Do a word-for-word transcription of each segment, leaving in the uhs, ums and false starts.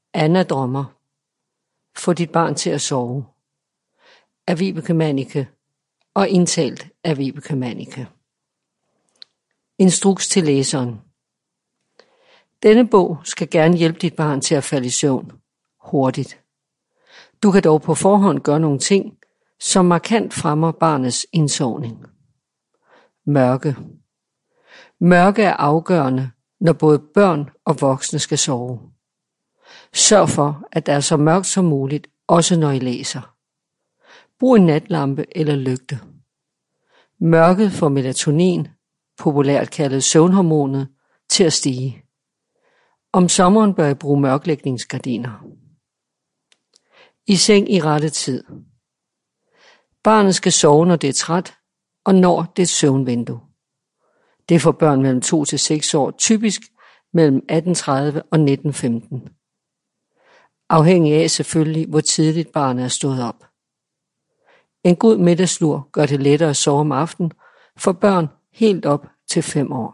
Anna drømmer. Få dit barn til at sove. Af Vibeke Manniche og indtalt af Vibeke Manniche. Instruks til læseren. Denne bog skal gerne hjælpe dit barn til at falde i søvn hurtigt. Du kan dog på forhånd gøre nogle ting, som markant fremmer barnets indsovning. Mørke. Mørke er afgørende, når både børn og voksne skal sove. Sørg for, at der er så mørkt som muligt, også når I læser. Brug en natlampe eller lygte. Mørket får melatonin, populært kaldet søvnhormonet, til at stige. Om sommeren bør I bruge mørklægningsgardiner. I seng i rette tid. Barnet skal sove, når det er træt, og når det er søvnvindue. Det er for børn mellem to til seks år typisk mellem atten tredive og nitten femten. Afhængig af selvfølgelig, hvor tidligt barnet er stået op. En god middagslur gør det lettere at sove om aftenen for børn helt op til fem år.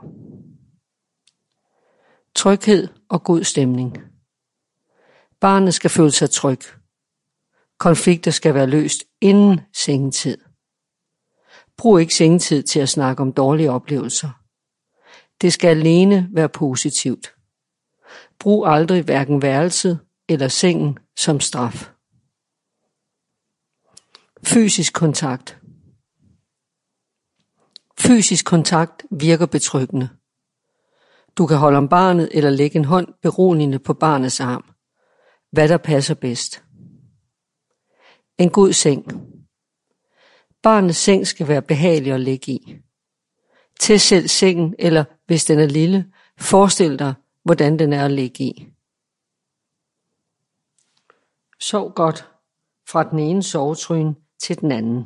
Tryghed og god stemning. Barnet skal føle sig tryg. Konflikter skal være løst inden sengetid. Brug ikke sengetid til at snakke om dårlige oplevelser. Det skal alene være positivt. Brug aldrig hverken værelset eller sengen som straf. Fysisk kontakt. Fysisk kontakt virker betryggende. Du kan holde om barnet eller lægge en hånd beroligende på barnets arm. Hvad der passer bedst. En god seng. Barnets seng skal være behagelig at ligge i. Tæt selv sengen, eller hvis den er lille, forestil dig, hvordan den er at ligge i. Sov godt fra den ene sovetryne til den anden.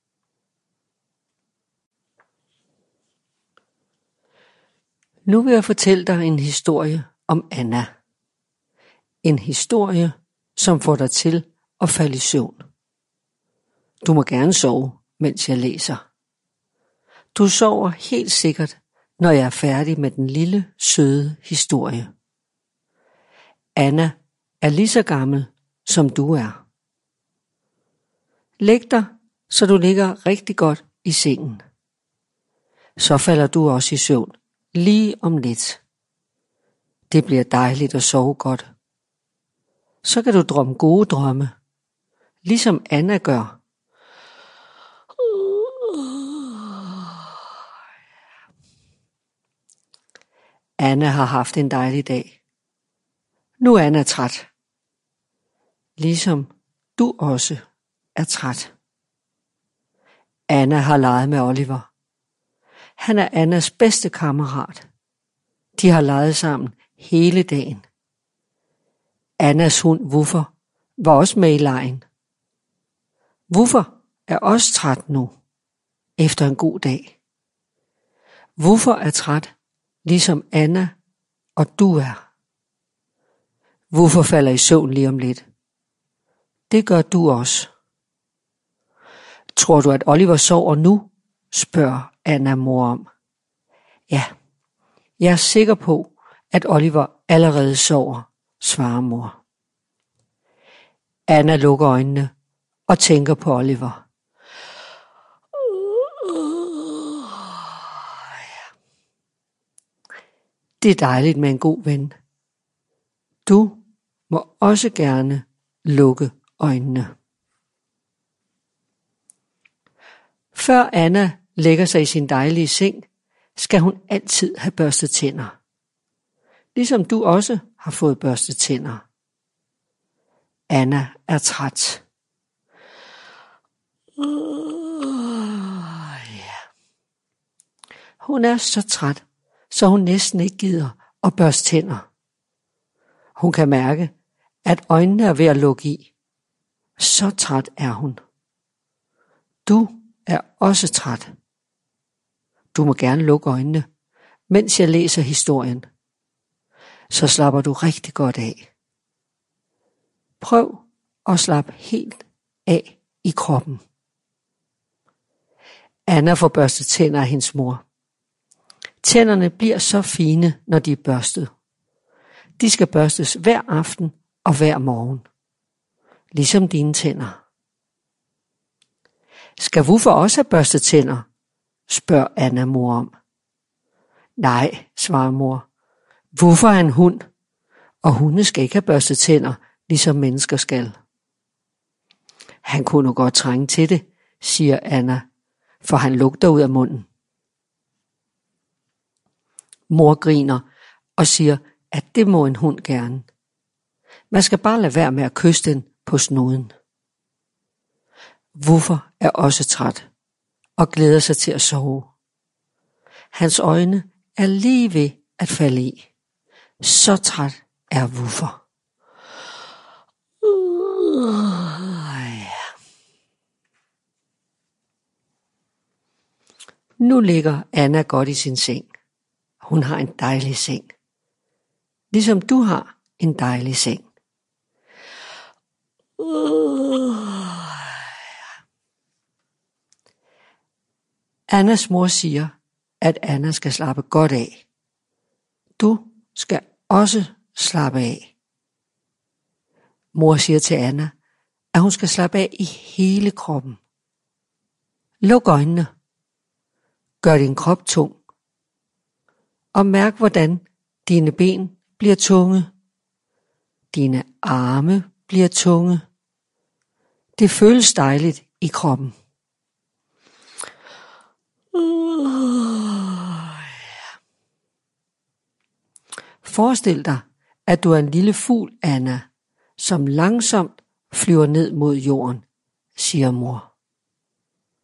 Nu vil jeg fortælle dig en historie om Anna. En historie, som får dig til at falde i søvn. Du må gerne sove, mens jeg læser. Du sover helt sikkert, når jeg er færdig med den lille, søde historie. Anna er lige så gammel, som du er. Læg dig, så du ligger rigtig godt i sengen. Så falder du også i søvn lige om lidt. Det bliver dejligt at sove godt. Så kan du drømme gode drømme, ligesom Anna gør. Anna har haft en dejlig dag. Nu er Anna træt. Ligesom du også er træt. Anna har leget med Oliver. Han er Annas bedste kammerat. De har leget sammen hele dagen. Annas hund Woofer var også med i legen. Woofer er også træt nu, efter en god dag. Woofer er træt, ligesom Anna og du er. Woofer falder i søvn lige om lidt. Det gør du også. Tror du, at Oliver sover nu? Spørger Anna mor om. Ja, jeg er sikker på, at Oliver allerede sover, svarer mor. Anna lukker øjnene og tænker på Oliver. Det er dejligt med en god ven. Du må også gerne lukke øjnene. Før Anna lægger sig i sin dejlige seng, skal hun altid have børstet tænder. Ligesom du også har fået børstet tænder. Anna er træt. Hun er så træt, så hun næsten ikke gider at børste tænder. Hun kan mærke, at øjnene er ved at lukke i. Så træt er hun. Du er også træt. Du må gerne lukke øjnene, mens jeg læser historien. Så slapper du rigtig godt af. Prøv at slappe helt af i kroppen. Anna får børstet tænder af hendes mor. Tænderne bliver så fine, når de er børstet. De skal børstes hver aften og hver morgen, ligesom dine tænder. Skal Wuffer også have børstet tænder? Spørger Anna mor om. Nej, svarer mor. Wuffer er en hund, og hunde skal ikke have børstet tænder, ligesom mennesker skal. Han kunne nu godt trænge til det, siger Anna, for han lugter ud af munden. Mor griner og siger, at det må en hund gerne. Man skal bare lade være med at kysse den på snuden. Wuffer er også træt og glæder sig til at sove. Hans øjne er lige ved at falde i. Så træt er Wuffer. Nu ligger Anna godt i sin seng. Hun har en dejlig seng. Ligesom du har en dejlig seng. Annas mor siger, at Anna skal slappe godt af. Du skal også slappe af. Mor siger til Anna, at hun skal slappe af i hele kroppen. Luk øjnene. Gør din krop tung. Og mærk, hvordan dine ben bliver tunge. Dine arme bliver tunge. Det føles dejligt i kroppen. Forestil dig, at du er en lille fugl, Anna, som langsomt flyver ned mod jorden, siger mor.